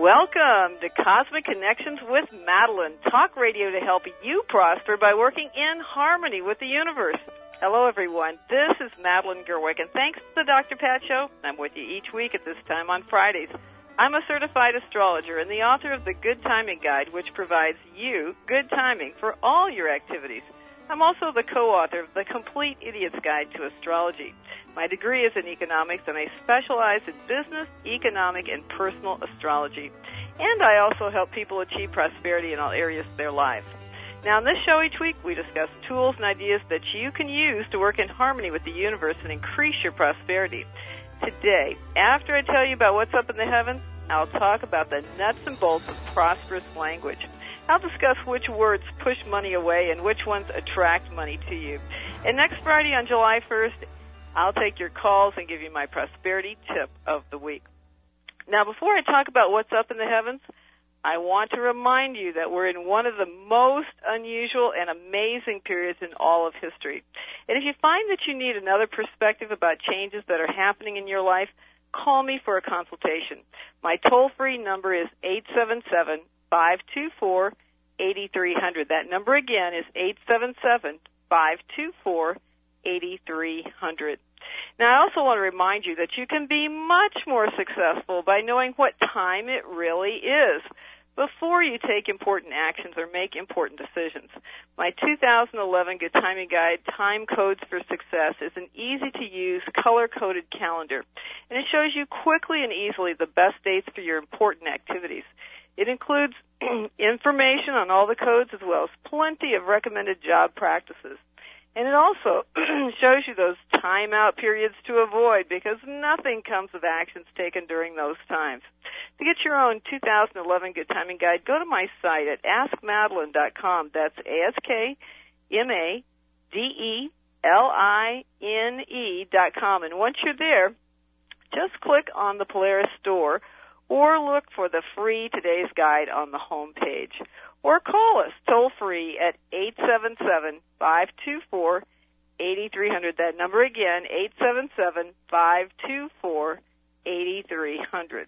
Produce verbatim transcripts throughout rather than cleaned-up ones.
Welcome to Cosmic Connections with Madeline, talk radio to help you prosper by working in harmony with the universe. Hello, everyone. This is Madeline Gerwick, and thanks to the Doctor Pat Show, I'm with you each week at this time on Fridays. I'm a certified astrologer and the author of the Good Timing Guide, which provides you good timing for all your activities. I'm also the co-author of The Complete Idiot's Guide to Astrology. My degree is in economics, and I specialize in business, economic, and personal astrology. And I also help people achieve prosperity in all areas of their lives. Now, in this show each week, we discuss tools and ideas that you can use to work in harmony with the universe and increase your prosperity. Today, after I tell you about what's up in the heavens, I'll talk about the nuts and bolts of prosperous language. I'll discuss which words push money away and which ones attract money to you. And next Friday on July first, I'll take your calls and give you my prosperity tip of the week. Now, before I talk about what's up in the heavens, I want to remind you that we're in one of the most unusual and amazing periods in all of history. And if you find that you need another perspective about changes that are happening in your life, call me for a consultation. My toll-free number is eight seven seven, five two four, eight three zero zero. That number again is eight seven seven, five two four, eight three zero zero. Now, I also want to remind you that you can be much more successful by knowing what time it really is before you take important actions or make important decisions. My two thousand eleven Good Timing Guide, Time Codes for Success, is an easy-to-use, color-coded calendar, and it shows you quickly and easily the best dates for your important activities. It includes information on all the codes as well as plenty of recommended job practices. And it also shows you those timeout periods to avoid, because nothing comes of actions taken during those times. To get your own two thousand eleven Good Timing Guide, go to my site at ask madeline dot com. That's A S K M A D E L I N E dot com. And once you're there, just click on the Polaris store or look for the free Today's Guide on the home page. Or call us toll-free at eight seven seven, five two four, eight three zero zero. That number again, eight seven seven, five two four, eight three zero zero.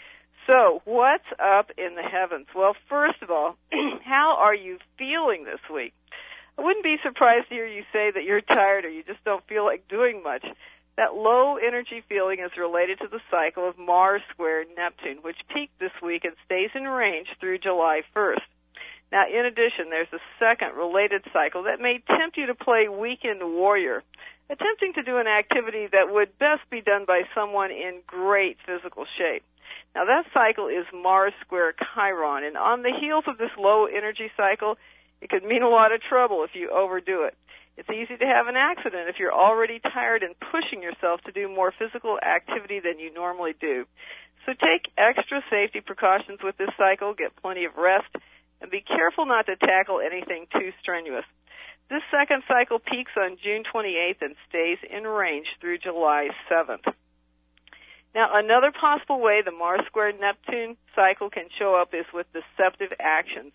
So, what's up in the heavens? Well, first of all, how are you feeling this week? I wouldn't be surprised to hear you say that you're tired or you just don't feel like doing much. That low-energy feeling is related to the cycle of Mars squared Neptune, which peaked this week and stays in range through July first. Now, in addition, there's a second related cycle that may tempt you to play weekend warrior, attempting to do an activity that would best be done by someone in great physical shape. Now, that cycle is Mars square Chiron, and on the heels of this low-energy cycle, it could mean a lot of trouble if you overdo it. It's easy to have an accident if you're already tired and pushing yourself to do more physical activity than you normally do. So take extra safety precautions with this cycle, get plenty of rest, and be careful not to tackle anything too strenuous. This second cycle peaks on June twenty-eighth and stays in range through July seventh. Now, another possible way the Mars squared Neptune cycle can show up is with deceptive actions.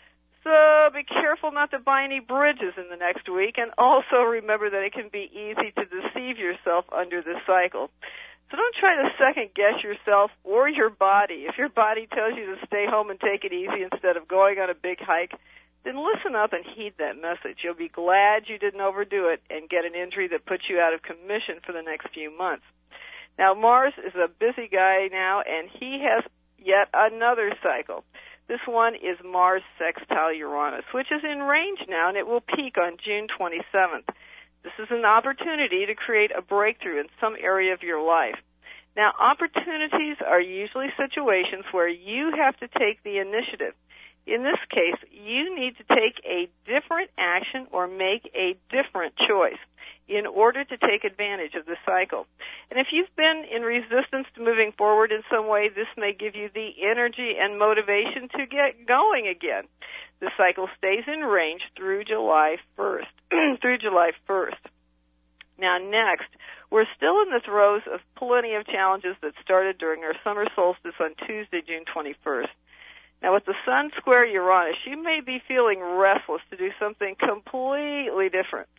So be careful not to buy any bridges in the next week, and also remember that it can be easy to deceive yourself under this cycle. So don't try to second-guess yourself or your body. If your body tells you to stay home and take it easy instead of going on a big hike, then listen up and heed that message. You'll be glad you didn't overdo it and get an injury that puts you out of commission for the next few months. Now, Mars is a busy guy now, and he has yet another cycle. This one is Mars sextile Uranus, which is in range now, and it will peak on June twenty-seventh. This is an opportunity to create a breakthrough in some area of your life. Now, opportunities are usually situations where you have to take the initiative. In this case, you need to take a different action or make a different choice in order to take advantage of the cycle. And if you've been in resistance to moving forward in some way, this may give you the energy and motivation to get going again. The cycle stays in range through July first. through July first. Now, next, we're still in the throes of plenty of challenges that started during our summer solstice on Tuesday, June twenty-first. Now, with the Sun square Uranus, you may be feeling restless to do something completely different.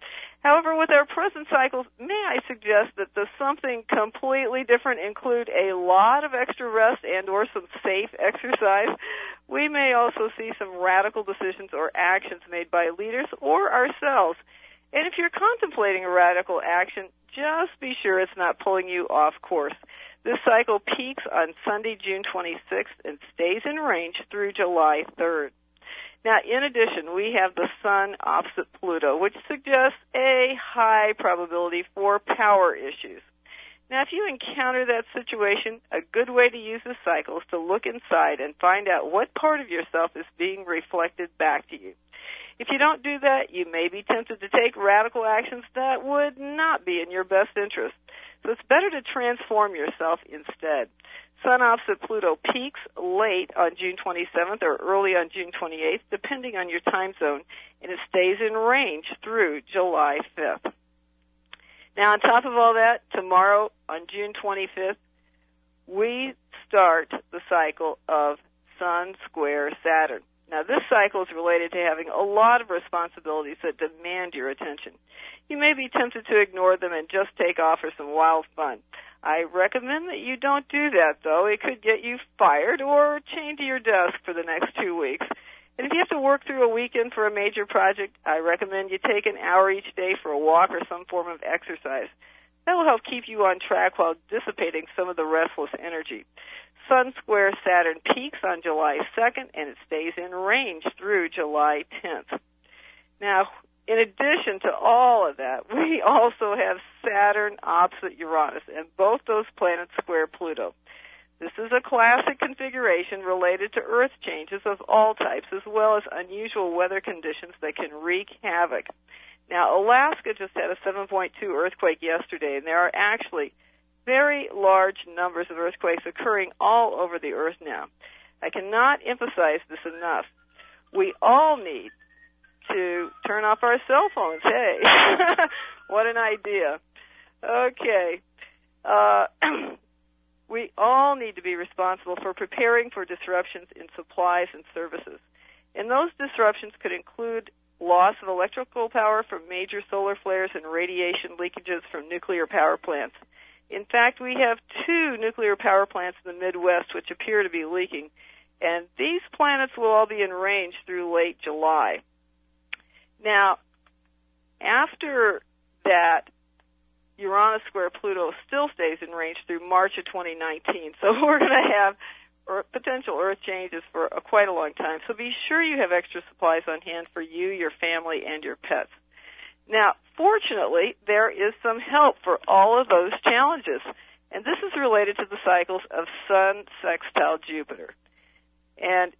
However, with our present cycles, may I suggest that the something completely different include a lot of extra rest and or some safe exercise. We may also see some radical decisions or actions made by leaders or ourselves. And if you're contemplating a radical action, just be sure it's not pulling you off course. This cycle peaks on Sunday, June twenty-sixth, and stays in range through July third. Now, in addition, we have the Sun opposite Pluto, which suggests a high probability for power issues. Now, if you encounter that situation, a good way to use this cycle is to look inside and find out what part of yourself is being reflected back to you. If you don't do that, you may be tempted to take radical actions that would not be in your best interest. So it's better to transform yourself instead. Sun opposite Pluto peaks late on June twenty-seventh or early on June twenty-eighth, depending on your time zone, and it stays in range through July fifth. Now, on top of all that, tomorrow on June twenty-fifth, we start the cycle of Sun square Saturn. Now, this cycle is related to having a lot of responsibilities that demand your attention. You may be tempted to ignore them and just take off for some wild fun. I recommend that you don't do that, though. It could get you fired or chained to your desk for the next two weeks. And if you have to work through a weekend for a major project, I recommend you take an hour each day for a walk or some form of exercise. That will help keep you on track while dissipating some of the restless energy. Sun square Saturn peaks on July second, and it stays in range through July tenth. Now, in addition to all of that, we also have Saturn opposite Uranus, and both those planets square Pluto. This is a classic configuration related to Earth changes of all types, as well as unusual weather conditions that can wreak havoc. Now, Alaska just had a seven point two earthquake yesterday, and there are actually very large numbers of earthquakes occurring all over the Earth now. I cannot emphasize this enough. We all need to turn off our cell phones. Hey, what an idea. Okay. Uh, we all need to be responsible for preparing for disruptions in supplies and services. And those disruptions could include loss of electrical power from major solar flares and radiation leakages from nuclear power plants. In fact, we have two nuclear power plants in the Midwest which appear to be leaking, and these planets will all be in range through late July. Now, after that, Uranus square Pluto still stays in range through March of twenty nineteen. So we're going to have or potential Earth changes for a, quite a long time. So be sure you have extra supplies on hand for you, your family, and your pets. Now, fortunately, there is some help for all of those challenges, and this is related to the cycles of Sun sextile Jupiter and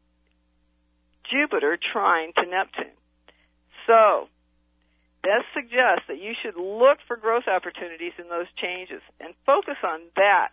Jupiter trine to Neptune. So, this suggests that you should look for growth opportunities in those changes and focus on that.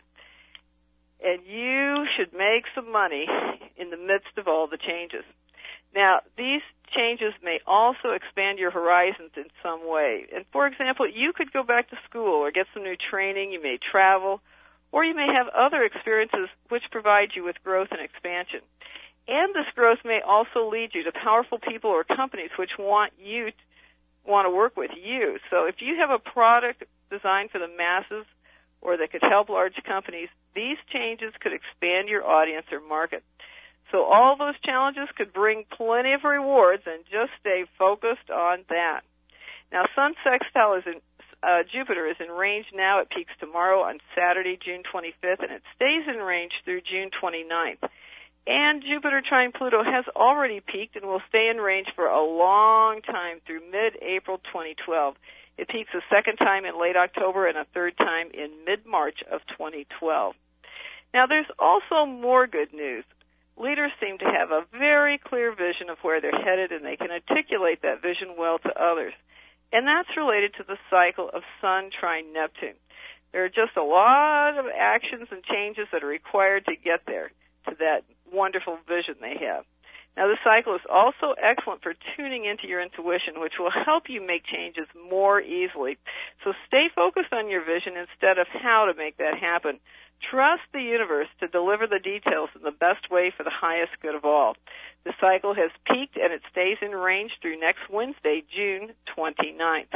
And you should make some money in the midst of all the changes. Now, these changes may also expand your horizons in some way. And, for example, you could go back to school or get some new training. You may travel, or you may have other experiences which provide you with growth and expansion. And this growth may also lead you to powerful people or companies which want you to, want to work with you. So if you have a product designed for the masses or that could help large companies, these changes could expand your audience or market. So all those challenges could bring plenty of rewards, and just stay focused on that. Now, Sun sextile is in, uh, Jupiter is in range now. It peaks tomorrow on Saturday, June twenty-fifth, and it stays in range through June twenty-ninth. And Jupiter trine Pluto has already peaked and will stay in range for a long time through mid-April twenty twelve. It peaks a second time in late October and a third time in mid-March of twenty twelve. Now, there's also more good news. Leaders seem to have a very clear vision of where they're headed, and they can articulate that vision well to others. And that's related to the cycle of Sun trine Neptune. There are just a lot of actions and changes that are required to get there, to that wonderful vision they have. Now, this cycle is also excellent for tuning into your intuition, which will help you make changes more easily. So stay focused on your vision instead of how to make that happen. Trust the universe to deliver the details in the best way for the highest good of all. The cycle has peaked, and it stays in range through next Wednesday, June twenty-ninth.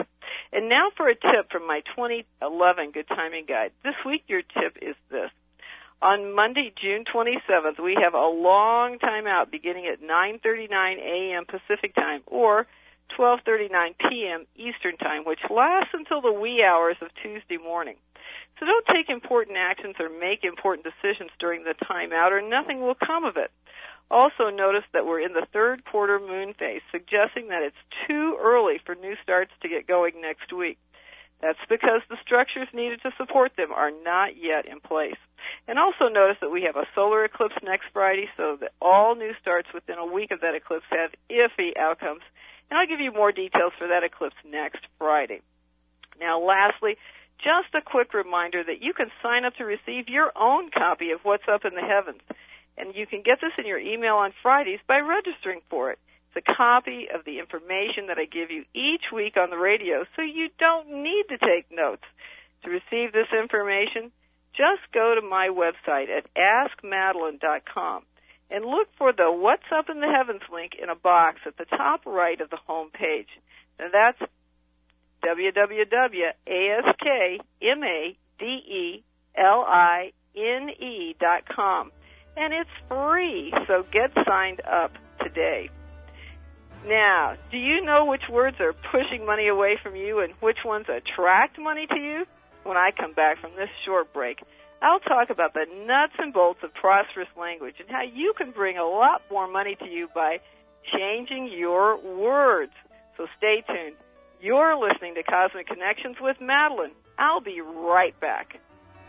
And now for a tip from my twenty eleven Good Timing Guide. This week your tip is this. On Monday, June twenty-seventh, we have a long time out beginning at nine thirty-nine a.m. Pacific Time or twelve thirty-nine p.m. Eastern Time, which lasts until the wee hours of Tuesday morning. So don't take important actions or make important decisions during the time out, or nothing will come of it. Also notice that we're in the third quarter moon phase, suggesting that it's too early for new starts to get going next week. That's because the structures needed to support them are not yet in place. And also notice that we have a solar eclipse next Friday, so that all new starts within a week of that eclipse have iffy outcomes. And I'll give you more details for that eclipse next Friday. Now, lastly, just a quick reminder that you can sign up to receive your own copy of What's Up in the Heavens. And you can get this in your email on Fridays by registering for it. It's a copy of the information that I give you each week on the radio, so you don't need to take notes. To receive this information, just go to my website at ask madeline dot com and look for the What's Up in the Heavens link in a box at the top right of the home page. Now that's w w w dot ask madeline dot com. And it's free, so get signed up today. Now, do you know which words are pushing money away from you and which ones attract money to you? When I come back from this short break, I'll talk about the nuts and bolts of prosperous language and how you can bring a lot more money to you by changing your words. So stay tuned. You're listening to Cosmic Connections with Madeline. I'll be right back.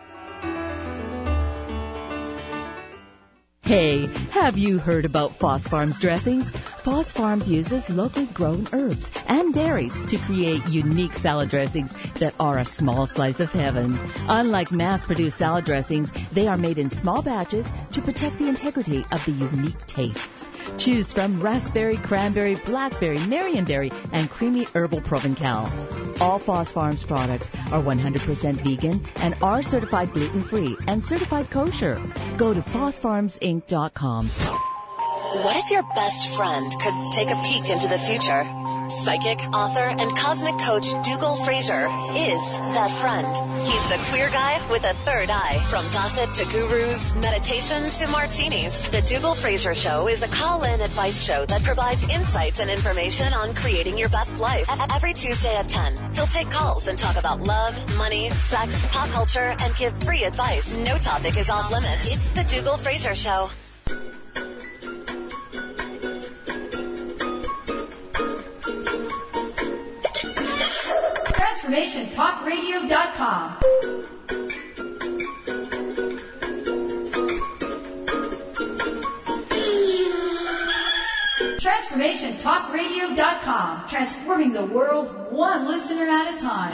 Hey, have you heard about Foss Farms dressings? Foss Farms uses locally grown herbs and berries to create unique salad dressings that are a small slice of heaven. Unlike mass-produced salad dressings, they are made in small batches to protect the integrity of the unique tastes. Choose from raspberry, cranberry, blackberry, marionberry, and creamy herbal Provencal. All Foss Farms products are one hundred percent vegan and are certified gluten-free and certified kosher. Go to foss farms inc dot com. What if your best friend could take a peek into the future? Psychic, author, and cosmic coach Dougal Fraser is that friend. He's the queer guy with a third eye. From gossip to gurus, meditation to martinis, the Dougal Fraser Show is a call-in advice show that provides insights and information on creating your best life. Every Tuesday at ten, he'll take calls and talk about love, money, sex, pop culture, and give free advice. No topic is off limits. It's the Dougal Fraser Show. Transformation Talk Radio dot com. Transformation Talk Radio dot com. Transforming the world one listener at a time.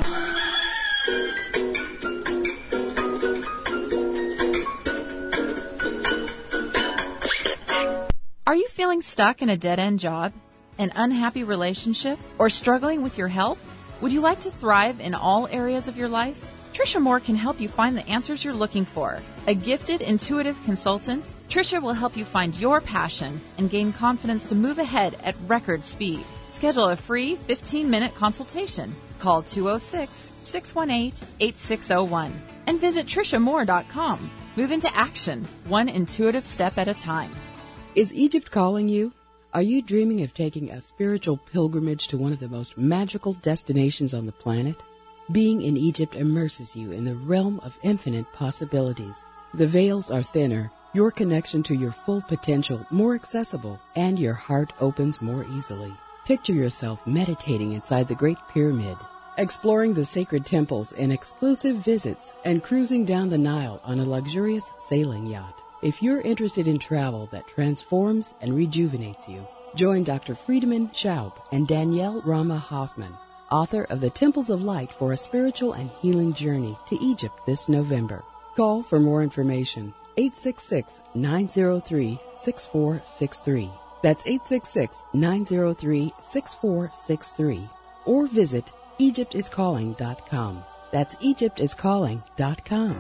Are you feeling stuck in a dead-end job, an unhappy relationship, or struggling with your health? Would you like to thrive in all areas of your life? Tricia Moore can help you find the answers you're looking for. A gifted, intuitive consultant, Tricia will help you find your passion and gain confidence to move ahead at record speed. Schedule a free fifteen-minute consultation. Call two oh six, six one eight, eight six oh one and visit tricia moore dot com. Move into action, one intuitive step at a time. Is Egypt calling you? Are you dreaming of taking a spiritual pilgrimage to one of the most magical destinations on the planet? Being in Egypt immerses you in the realm of infinite possibilities. The veils are thinner, your connection to your full potential more accessible, and your heart opens more easily. Picture yourself meditating inside the Great Pyramid, exploring the sacred temples in exclusive visits, and cruising down the Nile on a luxurious sailing yacht. If you're interested in travel that transforms and rejuvenates you, join Doctor Friedemann Schaub and Danielle Rama Hoffman, author of The Temples of Light for a Spiritual and Healing Journey to Egypt this November. Call for more information, eight six six, nine oh three, six four six three. That's eight six six, nine oh three, six four six three. Or visit egypt is calling dot com. That's egypt is calling dot com.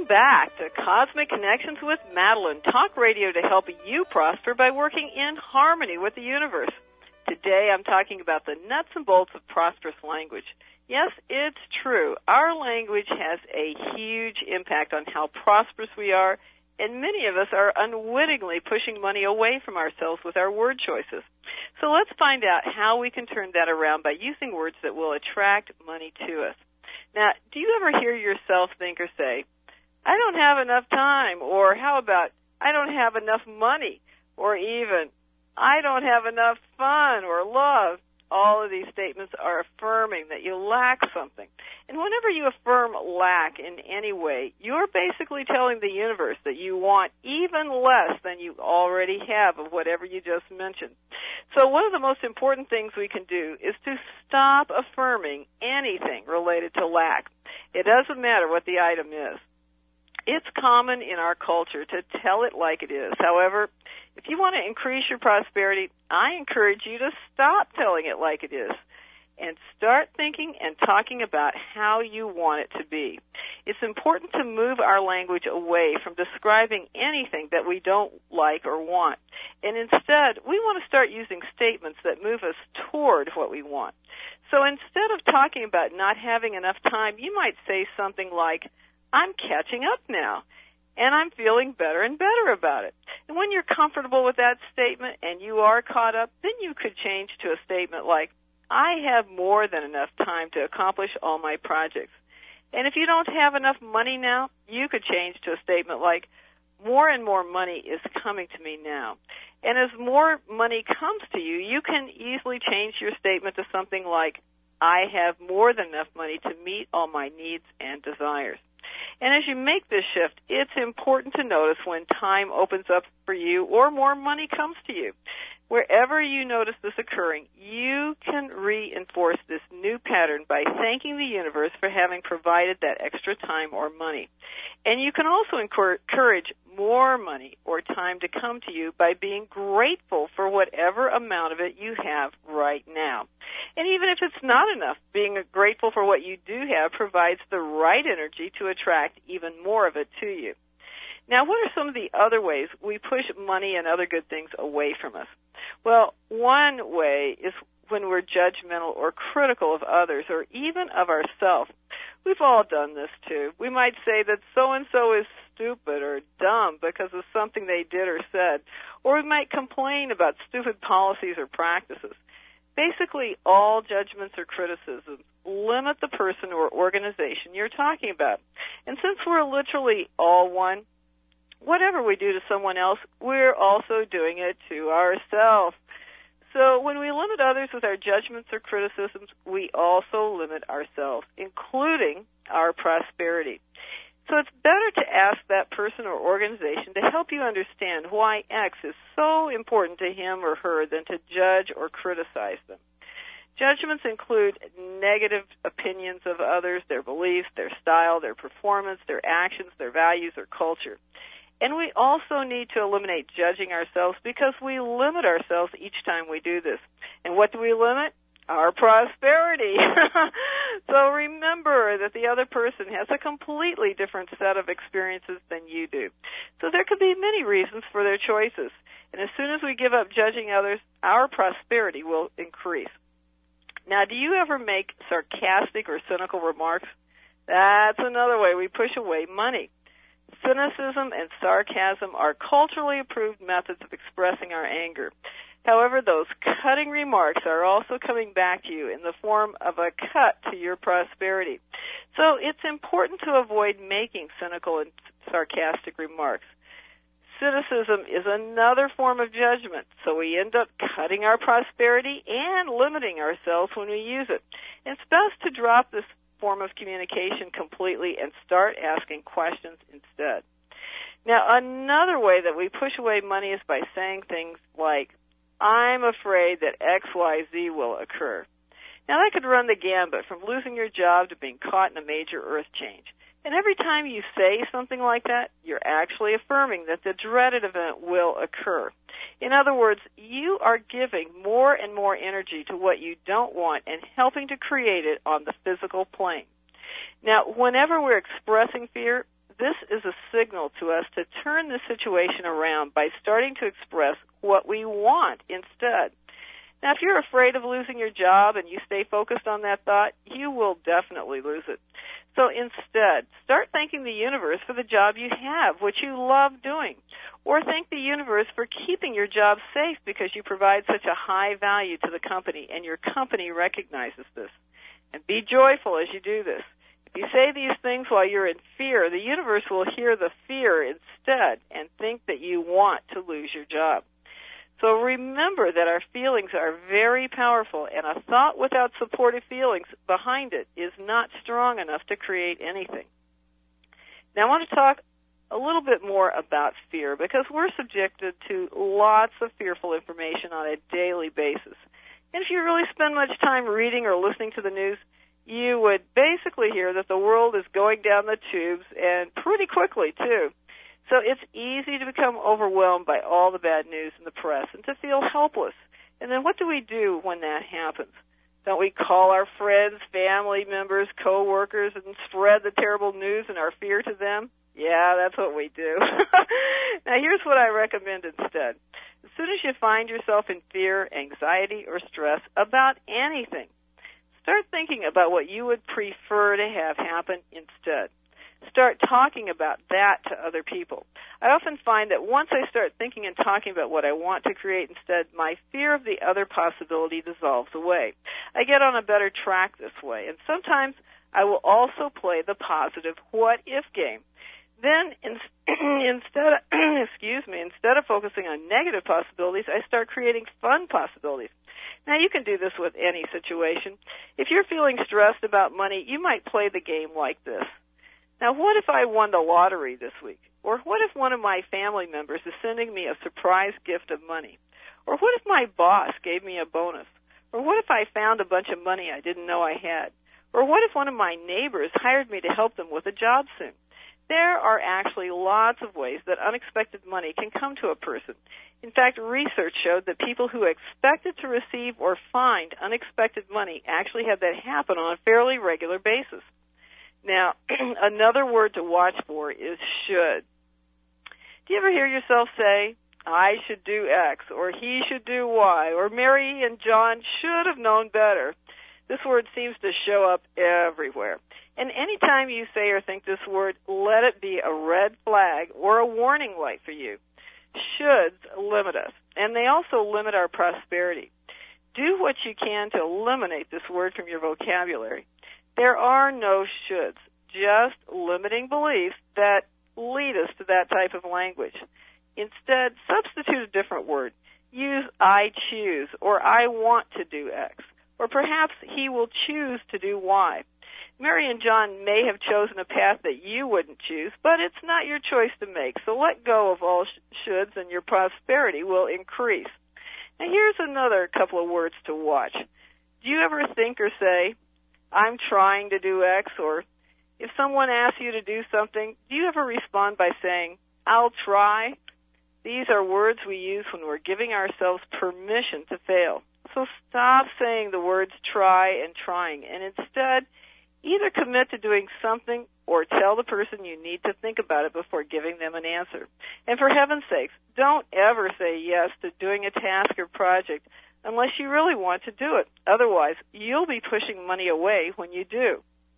Welcome back to Cosmic Connections with Madeline, talk radio to help you prosper by working in harmony with the universe. Today I'm talking about the nuts and bolts of prosperous language. Yes, it's true. Our language has a huge impact on how prosperous we are, and many of us are unwittingly pushing money away from ourselves with our word choices. So let's find out how we can turn that around by using words that will attract money to us. Now, do you ever hear yourself think or say, I don't have enough time, or how about, I don't have enough money, or even, I don't have enough fun or love? All of these statements are affirming that you lack something. And whenever you affirm lack in any way, you're basically telling the universe that you want even less than you already have of whatever you just mentioned. So one of the most important things we can do is to stop affirming anything related to lack. It doesn't matter what the item is. It's common in our culture to tell it like it is. However, if you want to increase your prosperity, I encourage you to stop telling it like it is and start thinking and talking about how you want it to be. It's important to move our language away from describing anything that we don't like or want. And instead, we want to start using statements that move us toward what we want. So instead of talking about not having enough time, you might say something like, I'm catching up now, and I'm feeling better and better about it. And when you're comfortable with that statement and you are caught up, then you could change to a statement like, I have more than enough time to accomplish all my projects. And if you don't have enough money now, you could change to a statement like, more and more money is coming to me now. And as more money comes to you, you can easily change your statement to something like, I have more than enough money to meet all my needs and desires. And as you make this shift, it's important to notice when time opens up for you or more money comes to you. Wherever you notice this occurring, you can reinforce this new pattern by thanking the universe for having provided that extra time or money. And you can also encourage more money or time to come to you by being grateful for whatever amount of it you have right now. And even if it's not enough, being grateful for what you do have provides the right energy to attract even more of it to you. Now, what are some of the other ways we push money and other good things away from us? Well, one way is when we're judgmental or critical of others or even of ourselves. We've all done this, too. We might say that so-and-so is stupid or dumb because of something they did or said, or we might complain about stupid policies or practices. Basically, all judgments or criticisms limit the person or organization you're talking about. And since we're literally all one, whatever we do to someone else, we're also doing it to ourselves. So when we limit others with our judgments or criticisms, we also limit ourselves, including our prosperity. So it's better to ask that person or organization to help you understand why X is so important to him or her than to judge or criticize them. Judgments include negative opinions of others, their beliefs, their style, their performance, their actions, their values, or culture. And we also need to eliminate judging ourselves because we limit ourselves each time we do this. And what do we limit? Our prosperity. So remember that the other person has a completely different set of experiences than you do. So there could be many reasons for their choices. And as soon as we give up judging others, our prosperity will increase. Now, do you ever make sarcastic or cynical remarks? That's another way we push away money. Cynicism and sarcasm are culturally approved methods of expressing our anger. However, those cutting remarks are also coming back to you in the form of a cut to your prosperity. So it's important to avoid making cynical and sarcastic remarks. Cynicism is another form of judgment, so we end up cutting our prosperity and limiting ourselves when we use it. It's best to drop this form of communication completely and start asking questions instead. Now, another way that we push away money is by saying things like, I'm afraid that X Y Z will occur. Now, that could run the gambit from losing your job to being caught in a major earth change. And every time you say something like that, you're actually affirming that the dreaded event will occur. In other words, you are giving more and more energy to what you don't want and helping to create it on the physical plane. Now, whenever we're expressing fear, this is a signal to us to turn the situation around by starting to express what we want instead. Now, if you're afraid of losing your job and you stay focused on that thought, you will definitely lose it. So instead, start thanking the universe for the job you have, which you love doing. Or thank the universe for keeping your job safe because you provide such a high value to the company, and your company recognizes this. And be joyful as you do this. If you say these things while you're in fear, the universe will hear the fear instead and think that you want to lose your job. So remember that our feelings are very powerful, and a thought without supportive feelings behind it is not strong enough to create anything. Now I want to talk a little bit more about fear, because we're subjected to lots of fearful information on a daily basis. And if you really spend much time reading or listening to the news, you would basically hear that the world is going down the tubes, and pretty quickly, too. So it's easy to become overwhelmed by all the bad news in the press and to feel helpless. And then what do we do when that happens? Don't we call our friends, family members, coworkers, and spread the terrible news and our fear to them? Yeah, that's what we do. Now, here's what I recommend instead. As soon as you find yourself in fear, anxiety, or stress about anything, start thinking about what you would prefer to have happen instead. Start talking about that to other people. I often find that once I start thinking and talking about what I want to create instead, my fear of the other possibility dissolves away. I get on a better track this way, and sometimes I will also play the positive what-if game. Then, in, instead, of, excuse me, instead of focusing on negative possibilities, I start creating fun possibilities. Now, you can do this with any situation. If you're feeling stressed about money, you might play the game like this. Now, what if I won the lottery this week? Or what if one of my family members is sending me a surprise gift of money? Or what if my boss gave me a bonus? Or what if I found a bunch of money I didn't know I had? Or what if one of my neighbors hired me to help them with a job soon? There are actually lots of ways that unexpected money can come to a person. In fact, research showed that people who expected to receive or find unexpected money actually had that happen on a fairly regular basis. Now, another word to watch for is should. Do you ever hear yourself say, I should do X, or he should do Y, or Mary and John should have known better? This word seems to show up everywhere. And any time you say or think this word, let it be a red flag or a warning light for you. Shoulds limit us, and they also limit our prosperity. Do what you can to eliminate this word from your vocabulary. There are no shoulds, just limiting beliefs that lead us to that type of language. Instead, substitute a different word. Use I choose, or I want to do X, or perhaps he will choose to do Y. Mary and John may have chosen a path that you wouldn't choose, but it's not your choice to make, so let go of all sh- shoulds and your prosperity will increase. Now here's another couple of words to watch. Do you ever think or say, I'm trying to do X, or if someone asks you to do something, do you ever respond by saying, I'll try? These are words we use when we're giving ourselves permission to fail. So stop saying the words try and trying, and instead either commit to doing something or tell the person you need to think about it before giving them an answer. And for heaven's sakes, don't ever say yes to doing a task or project unless you really want to do it. Otherwise, you'll be pushing money away when you do.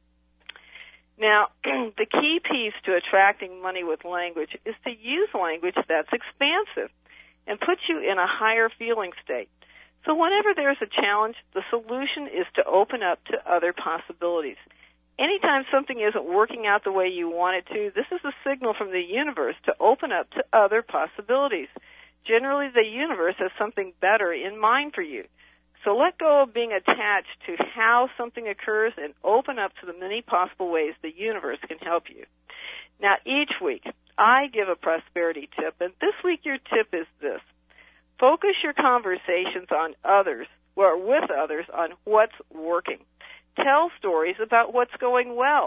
Now, the key piece to attracting money with language is to use language that's expansive and puts you in a higher feeling state. So whenever there's a challenge, the solution is to open up to other possibilities. Anytime something isn't working out the way you want it to, this is a signal from the universe to open up to other possibilities. Generally, the universe has something better in mind for you. So let go of being attached to how something occurs and open up to the many possible ways the universe can help you. Now, each week, I give a prosperity tip, and this week your tip is this. Focus your conversations on others, or with others, on what's working. Tell stories about what's going well.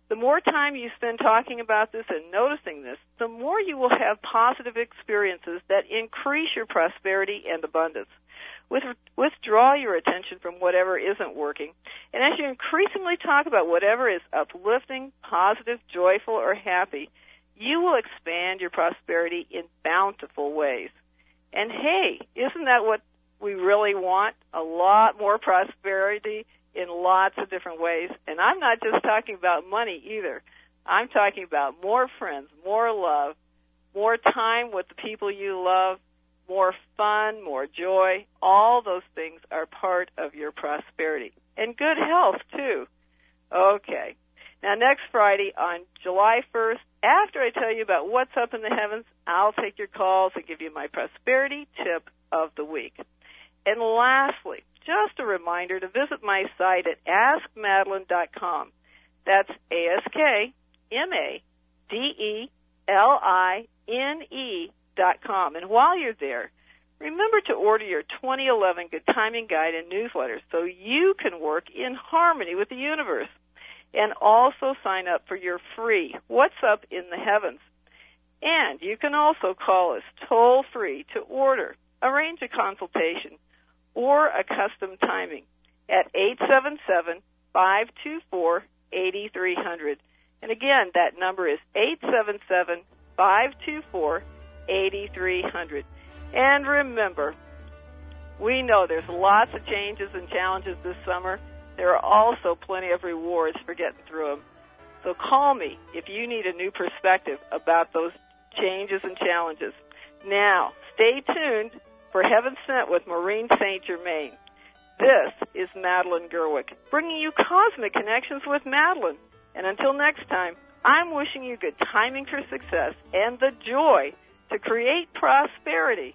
The more time you spend talking about this and noticing this, the more you will have positive experiences that increase your prosperity and abundance. With, withdraw your attention from whatever isn't working, and as you increasingly talk about whatever is uplifting, positive, joyful, or happy, you will expand your prosperity in bountiful ways. And hey, isn't that what we really want? A lot more prosperity in lots of different ways. And I'm not just talking about money either. I'm talking about more friends, more love, more time with the people you love, more fun, more joy. All those things are part of your prosperity. And good health, too. Okay. Now, next Friday on July first, after I tell you about what's up in the heavens, I'll take your calls and give you my prosperity tip of the week. And lastly, just a reminder to visit my site at ask madeline dot com. That's A S K M A D E L I N E dot com. And while you're there, remember to order your twenty eleven Good Timing Guide and newsletter so you can work in harmony with the universe. And also sign up for your free What's Up in the Heavens. And you can also call us toll-free to order, arrange a consultation, or a custom timing at eight seven seven, five two four, eight three zero zero. And again, that number is eight seven seven, five two four, eight three zero zero. And remember, we know there's lots of changes and challenges this summer. There are also plenty of rewards for getting through them. So call me if you need a new perspective about those changes and challenges. Now, stay tuned for Heaven Sent with Maureen Saint Germain. This is Madeline Gerwick, bringing you Cosmic Connections with Madeline. And until next time, I'm wishing you good timing for success and the joy to create prosperity.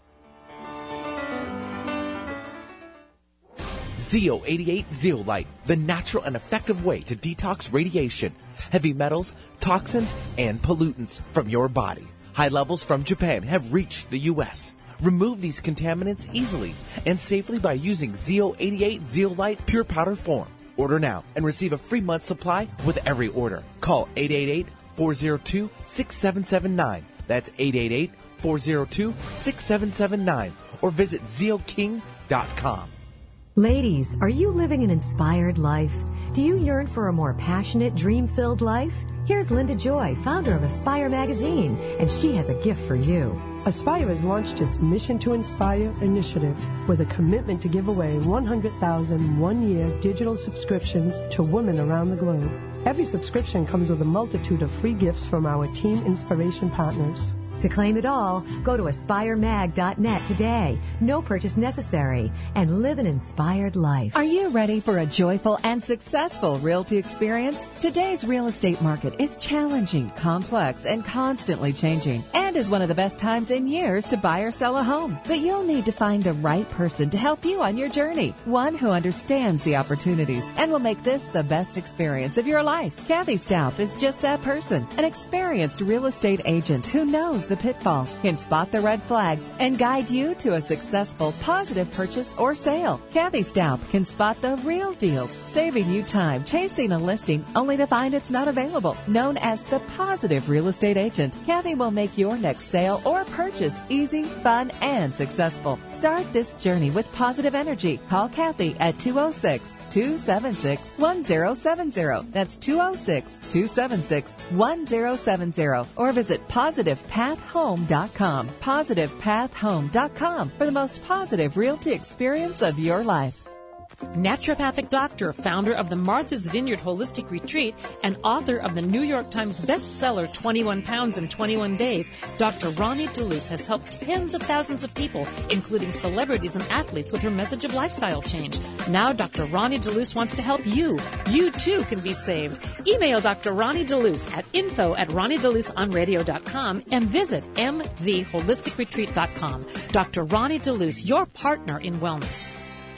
Zeo eighty-eight Zeolite, the natural and effective way to detox radiation, heavy metals, toxins, and pollutants from your body. High levels from Japan have reached the U S Remove these contaminants easily and safely by using Zeo eighty-eight Zeolite pure powder form. Order now and receive a free month supply with every order. Call eight eight eight, four zero two, six seven seven nine. That's eight eight eight, four zero two, six seven seven nine. Or visit zeo king dot com. Ladies, are you living an inspired life? Do you yearn for a more passionate, dream-filled life? Here's Linda Joy, founder of Aspire Magazine, and she has a gift for you. Aspire has launched its Mission to Inspire initiative with a commitment to give away one hundred thousand one-year digital subscriptions to women around the globe. Every subscription comes with a multitude of free gifts from our team inspiration partners. To claim it all, go to aspire mag dot net today. No purchase necessary. And live an inspired life. Are you ready for a joyful and successful realty experience? Today's real estate market is challenging, complex, and constantly changing, and is one of the best times in years to buy or sell a home. But you'll need to find the right person to help you on your journey. One who understands the opportunities and will make this the best experience of your life. Kathy Staup is just that person, an experienced real estate agent who knows the pitfalls, can spot the red flags, and guide you to a successful, positive purchase or sale. Kathy Staup can spot the real deals, saving you time chasing a listing only to find it's not available. Known as the Positive Real Estate Agent, Kathy will make your next sale or purchase easy, fun, and successful. Start this journey with positive energy. Call Kathy at two oh six, two seven six, one oh seven oh. That's two oh six, two seven six, one oh seven oh. Or visit positive path home dot com. positive path home dot com for the most positive realty experience of your life. Naturopathic doctor, founder of the Martha's Vineyard Holistic Retreat, and author of the New York Times bestseller twenty-one pounds in twenty-one days, Doctor Ronnie DeLuce has helped tens of thousands of people, including celebrities and athletes, with her message of lifestyle change. Now Doctor Ronnie DeLuce wants to help you. You, too, can be saved. Email Doctor Ronnie DeLuce at info at ronnie deluce on radio dot com and visit m v holistic retreat dot com. Doctor Ronnie DeLuce, your partner in wellness.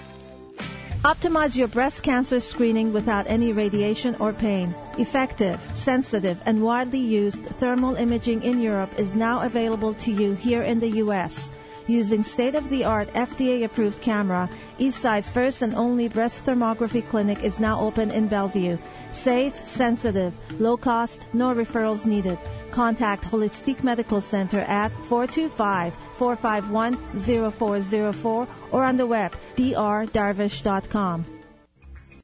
Optimize your breast cancer screening without any radiation or pain. Effective, sensitive, and widely used thermal imaging in Europe is now available to you here in the U S Using state-of-the-art F D A-approved camera, Eastside's first and only breast thermography clinic is now open in Bellevue. Safe, sensitive, low cost, no referrals needed. Contact Holistic Medical Center at four two five, four five one, zero four zero four or on the web d r darvish dot com.